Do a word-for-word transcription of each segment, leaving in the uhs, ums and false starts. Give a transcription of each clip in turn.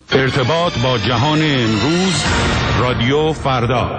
ارتباط با جهان امروز، رادیو فردا.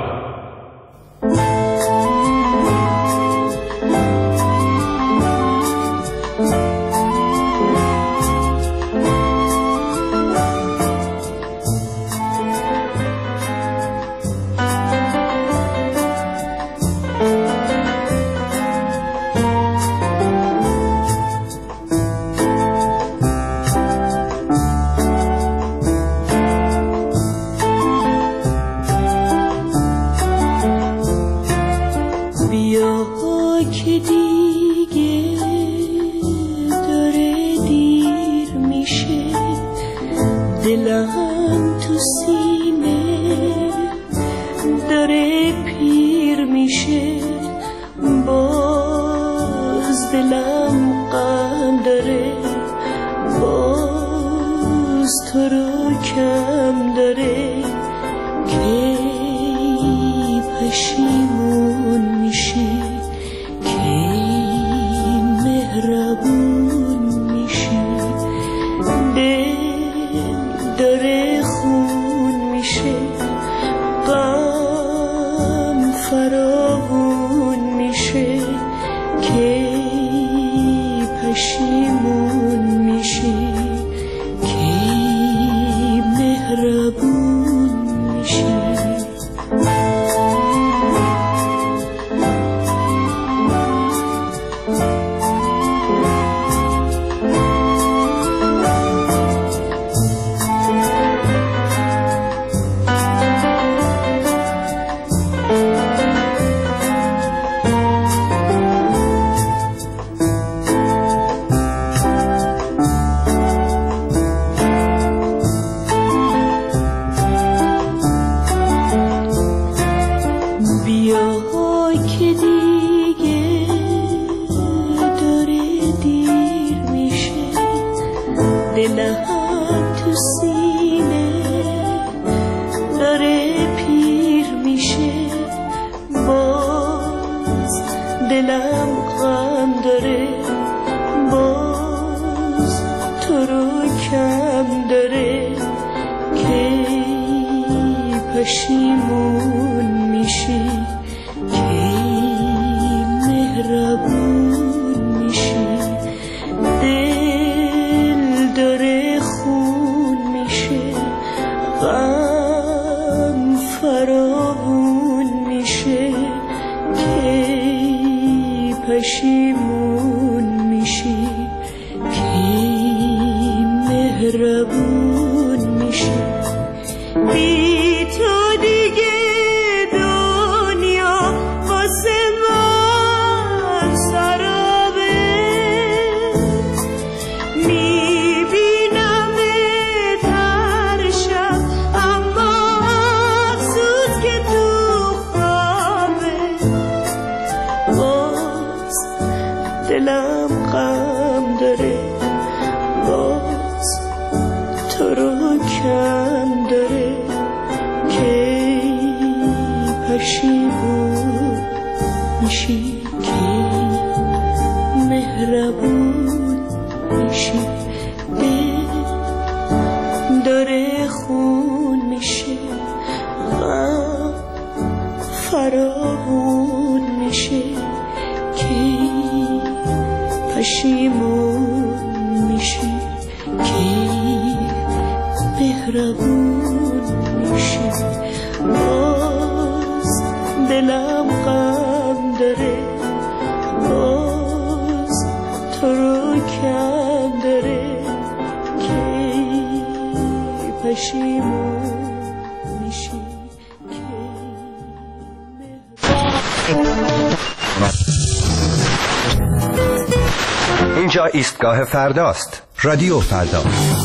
اینجا ایستگاه فرداست. رادیو فردا.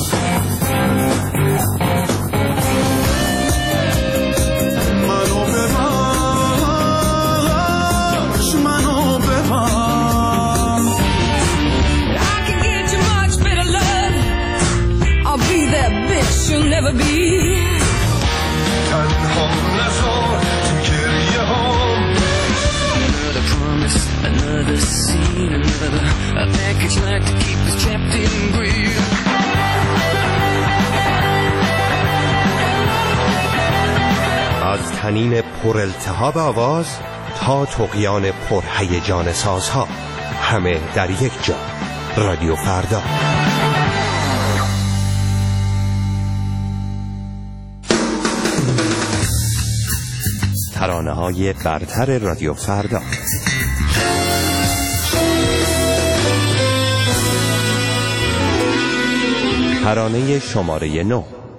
You'll never be تنها نذار تو گریه هام. Another promise, another scene, another a package like to keep us trapped in greed. حنین پر التهاب آواز تا طغیان پرهیجان سازها، همه در یک جا. رادیو فردا. ترانه‌های برتر رادیو فردا. ترانه شماره نو.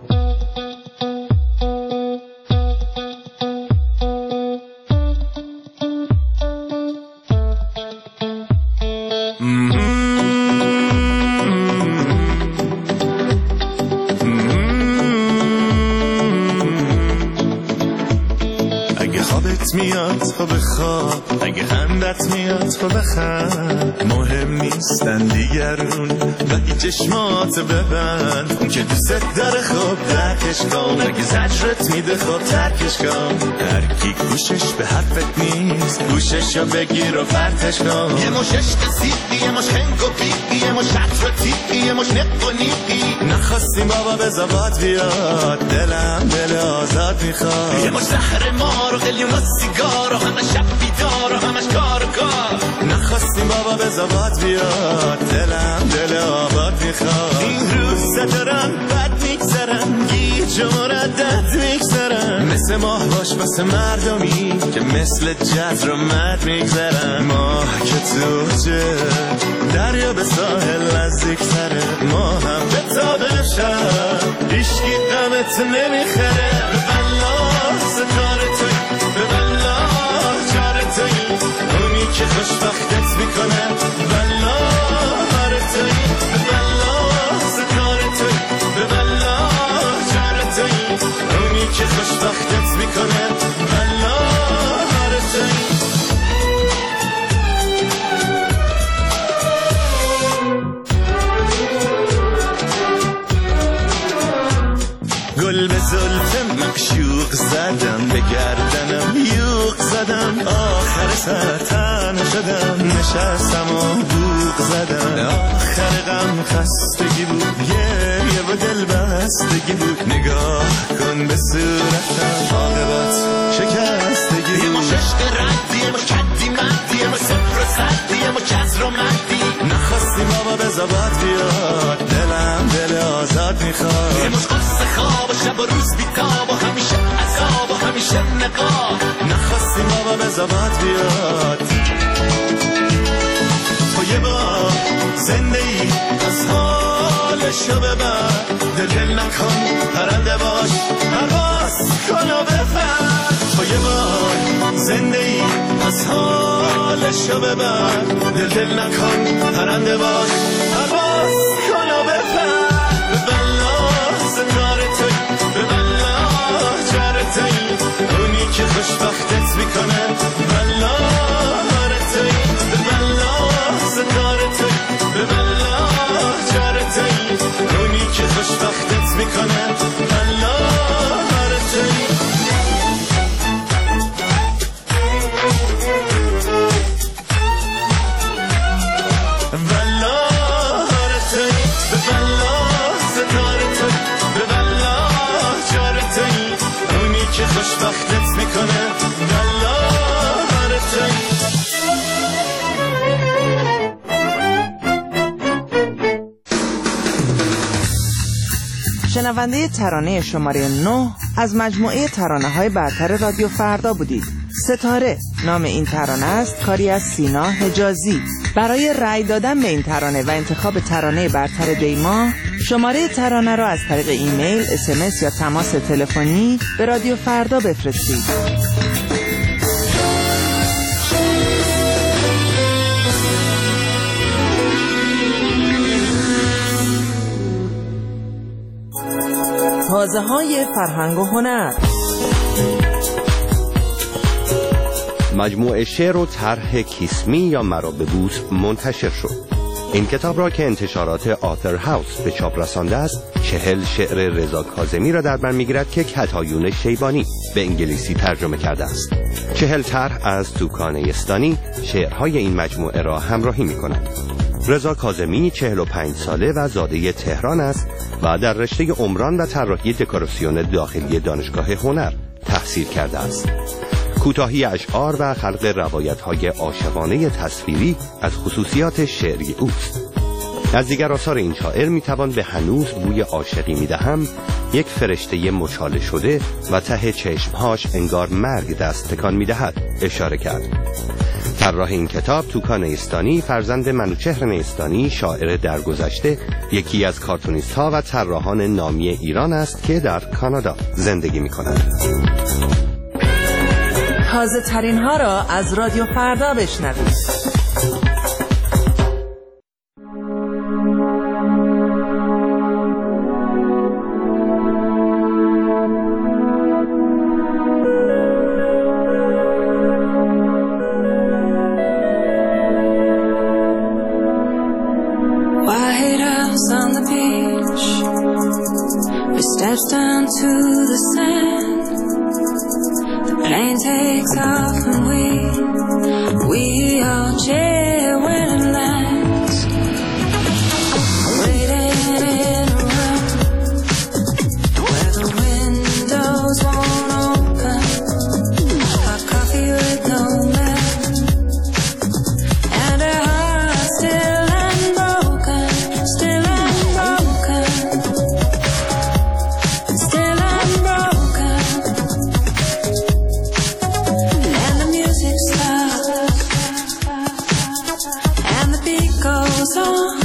میاد تو بخواب، اگه خندت میاد تو بخند، مهم نیستن دیگرون ولی چشمات ببند. اون که دوست داره خب درکش کن، اگه زجرت میده خب ترکش کن. هر کی گوشش به حرفت نیست گوشش رو بگیر و پرتش کن. یه مش عشق سیبی، یه مش خنگ و بیبی، یه مش عطر و تیبی، یه مش نق و نیبی. نخواستیم بابا به زباد بیاد، دلم دل آزاد میخواد. یه مش زهر مار و قلیون و سیگار و همه شب بیدار و همش کار و کار. نخواستیم بابا به زباد بیاد، دلم دل آباد میخواد. این روز دارم بد میگذرم، گیج و مردد میگذرم. مثل ماه باش واسه مردمی که مثل جزر و مد میگذرم. ماه که توجه دریا به ساحل نزدیک تره، ما هم به تابه شب هیچکی غمت نمیخره. الله ستاره توی، الله جاره توی، اونی که خوشبختت میکنه. الله هره توی، الله ستاره توی، الله جاره توی، اونی که خوشبختت میکنه. الله هره توی. گل به زلف مقشوق زدم، به گردنم یوق زدم، آخر سر تنه شدم، نشستم و بوق زدم. آخر غم خستگی بود، یه یه با دل بستگی بود. نگاه کن به صورتم، عاقبت شکستگی بود. یه مش عشق ردی، یه مش کدی مدی، یه مش صفر و صدی، یه مش کسر و مدی. نخواستیم بابا به زباد بیاد، دلم دل آزاد میخواد. یه مش قصه خواب و شب و روز بیتاب و همیشه عذاب و همیشه نقاب. نخواستیم بابا به زباد بیاد. تو یه بار زنده ای از حالشو ببر، دل دل نکن پرنده باش، پرواز کن و بپر. تو یه بار زنده ای از حالشو ببر، دل دل نکن پرنده باش، پرواز کن و بپر. بالله ستاره توی، بالله جاره توی، اونی که خوشبختت میکنه. بالله هره توی، بالله ستاره توی، بالله جاره توی، اونی که خوشبختت میکنه. بالله هره توی. خوشبختت میکنه. الله هره توی. شنونده ترانه شماره نه از مجموعه ترانه های برتر رادیو فردا بودید. ستاره نام این ترانه است، کاری از سینا حجازی. برای رأی دادن به این ترانه و انتخاب ترانه برتر دیما، شماره ترانه را از طریق ایمیل، اس ام اس یا تماس تلفنی به رادیو فردا بفرستید. حوزه‌های فرهنگ و هنر. مجموعه شعر و طرح کیسمی یا مرا به بوس منتشر شد. این کتاب را که انتشارات آثر هاوس به چاپ رسانده است، چهل شعر رضا کاظمی را در بر می‌گیرد که کتایون شیبانی به انگلیسی ترجمه کرده است. چهل طرح از توکان یزدانی شعرهای این مجموعه را همراهی می‌کند. رضا کاظمی چهل و پنج ساله و زاده تهران است و در رشته عمران و طراحی دکوراسیون داخلی دانشگاه هنر تحصیل کرده است. کوتاهی اشعار و خلق روایت‌های عاشقانه تصویری از خصوصیات شعری اوست. از دیگر آثار این شاعر میتوان به هنوز بوی عاشقی میدهم، یک فرشته مچاله شده و ته چشمهاش انگار مرگ دست تکان میدهد اشاره کرد. طراح این کتاب توکا نیستانی، فرزند منوچهر نیستانی، شاعر درگذشته، یکی از کارتونیست ها و طراحان نامی ایران است که در کانادا زندگی می کند. تازه ترین ها را از رادیو فردا بشنوید. Down to the sand, the plane takes off and we, we all cheer when it lands. Waiting in a room where the windows won't open, hot coffee with no milk, and her heart still unbroken, still unbroken. Still unbroken, and the music stops, and the beat goes on,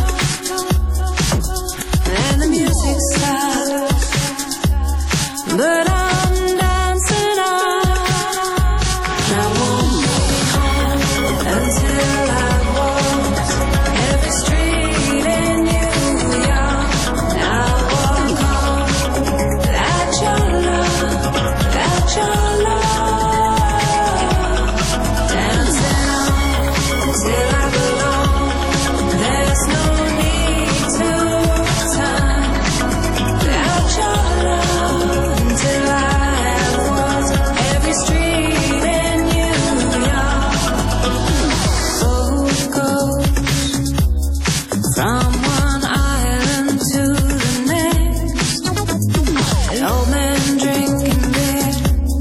and the music stops, but I'm dancing on. I won't be home until I walk every street in New York. I'll walk home. That your love, that your love, dancing on till I belong. There's no need to turn. That your love until I have walked every street in New York. Boat goes from one island to the next. An old man drinking beer,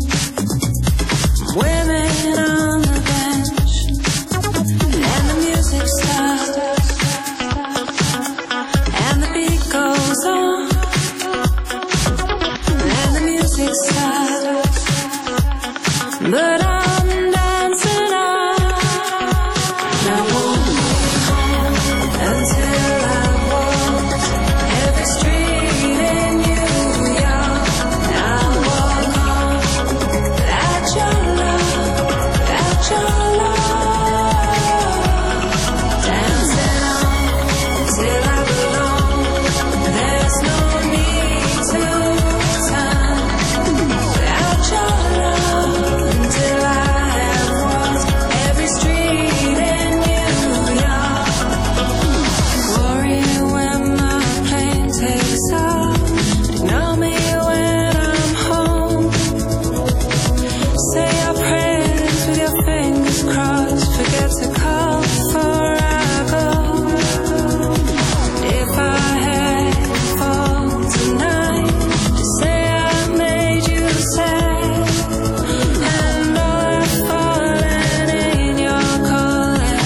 women on the bench, and the music stops, and the beat goes on, and the music stops, but I'm dancing on. I won't be home until I walk every street in New York. I'll walk on. That your love, that your love, dancing on till I belong. There's no need to turn. That your love until I have walked every street in New York. Worry when my plane takes off. Ignore me when I'm home. Say your prayers with your fingers crossed. Forget to call before I go. If I had to fall tonight, just say I made you sad. And all I've fallen in your calling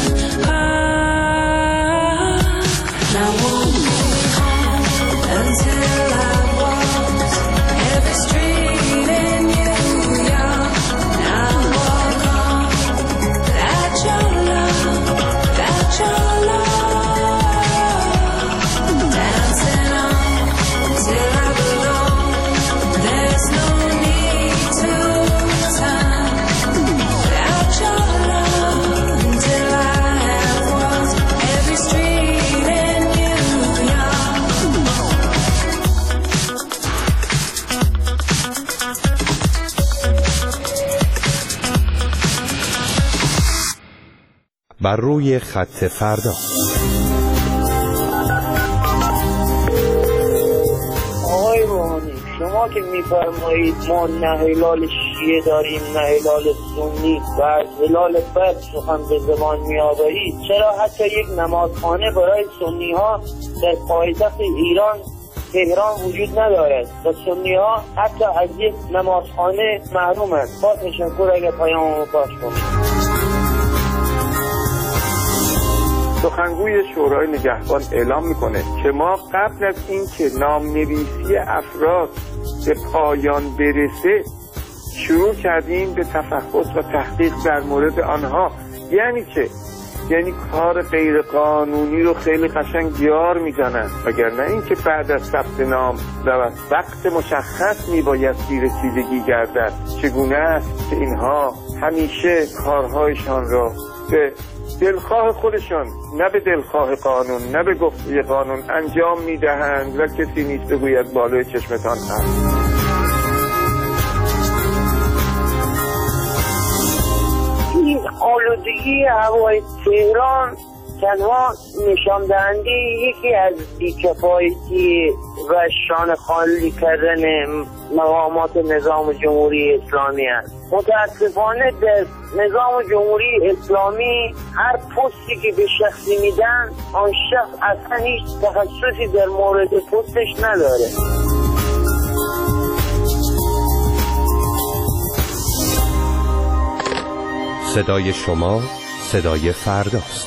heart. And I won't be home until I walked every street in New York. I'll walk on. That your love, that your love, dancing on till I belong. There's no need to turn. That your love until I have walked every street in New York. بر روی خط فردا. آقای روحانی، شما که میفرمایید ما نه هلال شیعه داریم نه هلال سنی و از هلال بد سخن به زبان میآورید، چرا حتی یک نمازخانه برای سنی ها در پایتخت ایران تهران وجود ندارد و سنی ها حتی از یک نمازخانه محرومند. با تشکر اگر پیاممو پخش کنید. سخنگوی شورای نگهبان اعلام میکنه که ما قبل از این که نامنویسی افراد به پایان برسه شروع کردیم به تفحص و تحقیق در مورد آنها. یعنی چه؟ یعنی کار غیر قانونی رو خیلی قشنگ یار میزنن، وگرنه اینکه بعد از ثبت نام و وقت مشخص میبایستی رسیدگی گردد. چگونه است که اینها همیشه کارهایشان را به دلخواه خودشان، نه به دلخواه قانون، نه به گفته قانون انجام میدهند و کسی نیست بگوید بالای چشمتان هست. این آلودگی هوای تهران تنها نشان دهنده یکی از بی‌کفایتی و شانه خالی کردن مقامات نظام جمهوری اسلامی است. متاسفانه در نظام جمهوری اسلامی هر پستی که به شخصی میدن آن شخص اصلا هیچ تخصصی در مورد پستش نداره. صدای شما صدای فرداست.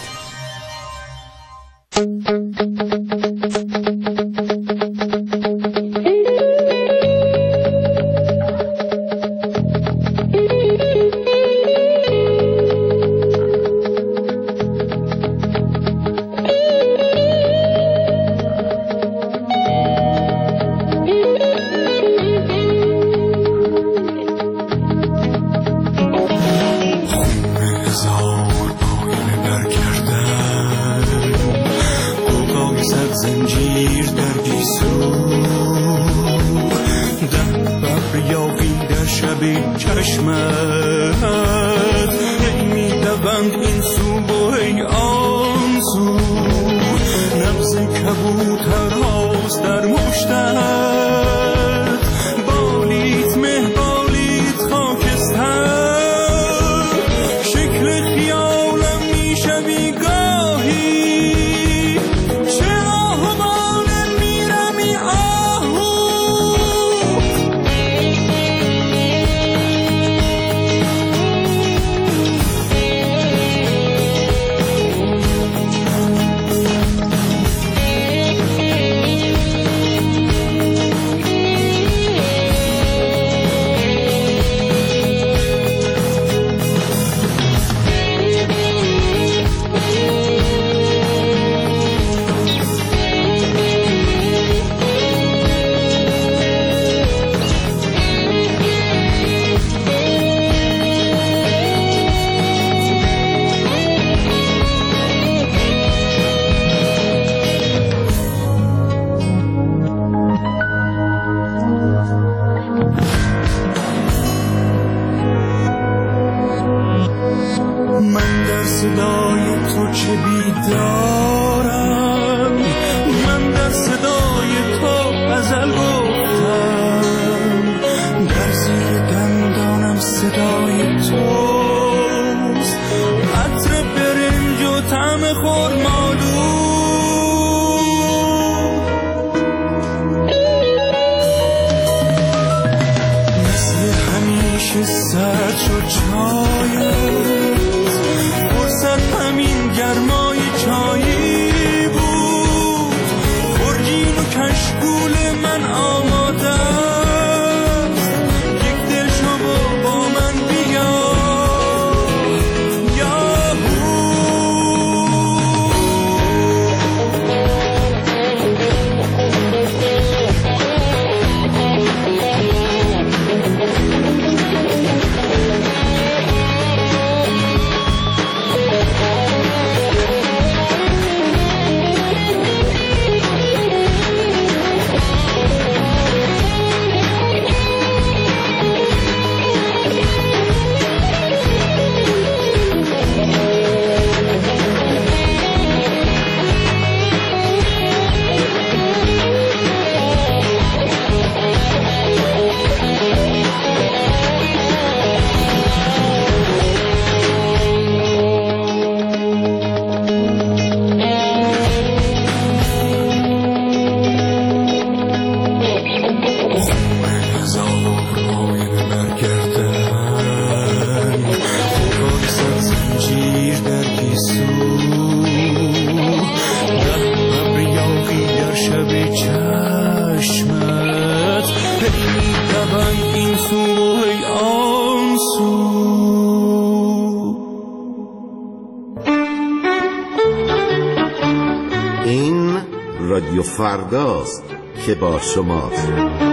میدوند این سو و هی آن سو. این رادیو فرداست که با شماست.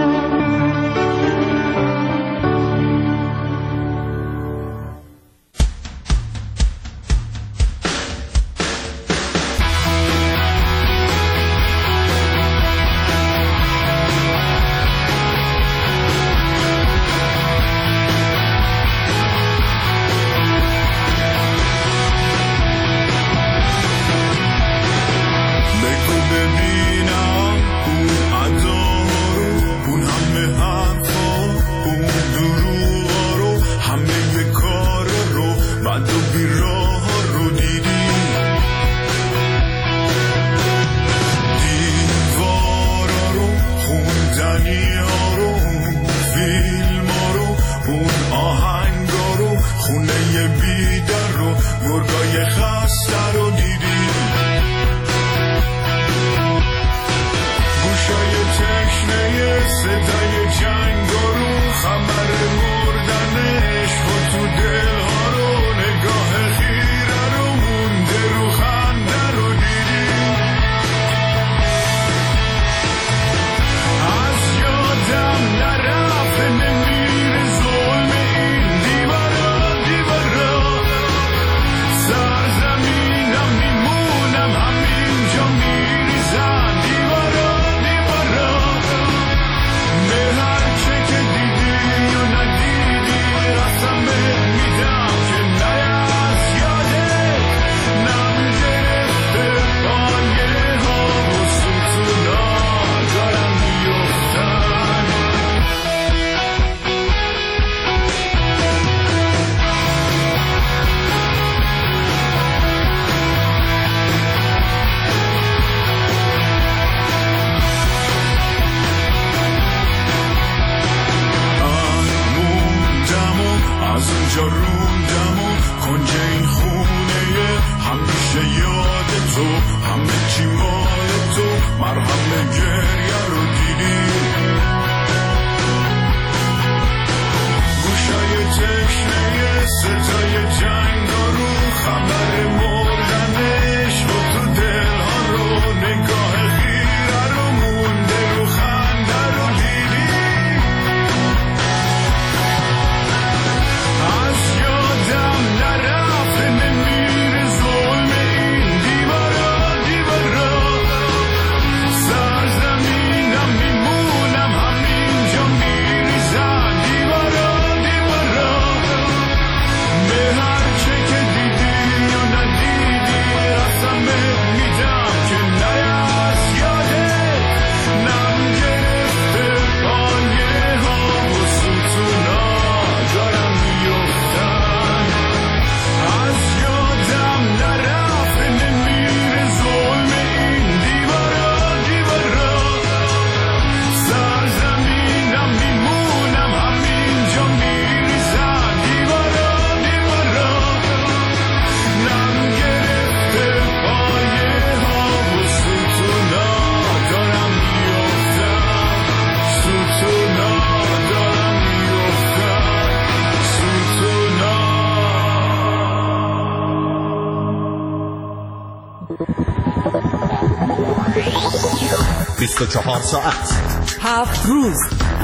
بیست و چهار ساعت، هفت روز،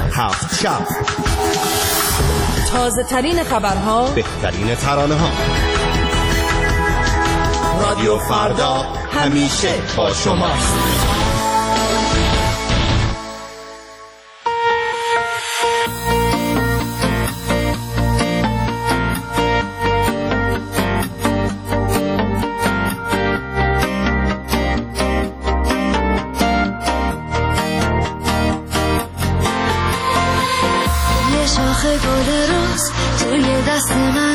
هفت شب، تازه ترین خبرها، بهترین ترانه ها. رادیو فردا همیشه با شماست. شاخه گل روز توی دست من